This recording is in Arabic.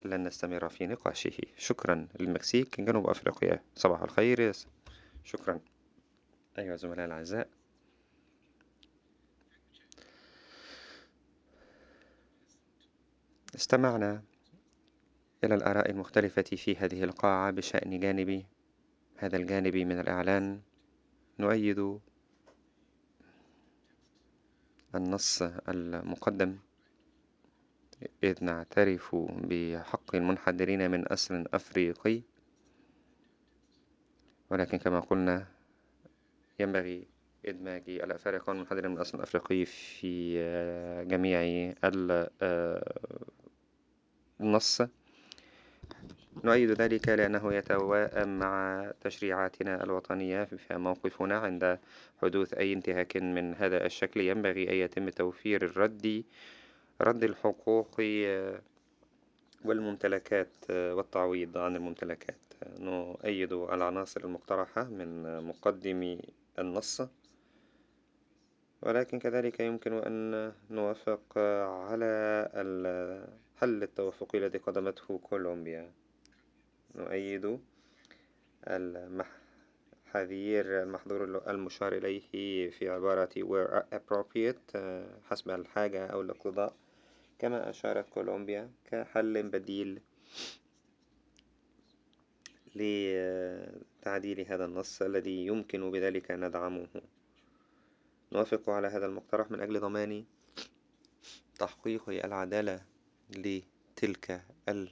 لن نستمر في نقاشه. شكرا للمكسيك جنوب أفريقيا. صباح الخير. شكرا أيها الزملاء الأعزاء. استمعنا إلى الآراء المختلفة في هذه القاعة بشأن هذا الجانب من الإعلان. نؤيد النص المقدم، إذ نعترف بحق المنحدرين من أصل أفريقي، ولكن كما قلنا ينبغي إدماج الأفارقة والمنحدرين من أصل أفريقي في جميع النص. نؤيد ذلك لأنه يتوائم مع تشريعاتنا الوطنية، فموقفنا عند حدوث أي انتهاك من هذا الشكل ينبغي أن يتم توفير رد الحقوق والممتلكات والتعويض عن الممتلكات. نؤيد العناصر المقترحة من مقدمي النص، ولكن كذلك يمكن أن نوافق على الحل التوافقي الذي قدمته كولومبيا. نؤيد المحظور المشار إليه في عبارة where appropriate، حسب الحاجة أو الاقتضاء، كما أشارت كولومبيا كحل بديل لتعديل هذا النص الذي يمكن بذلك أن ندعمه. نوافق على هذا المقترح من أجل ضمان تحقيق العدالة لتلك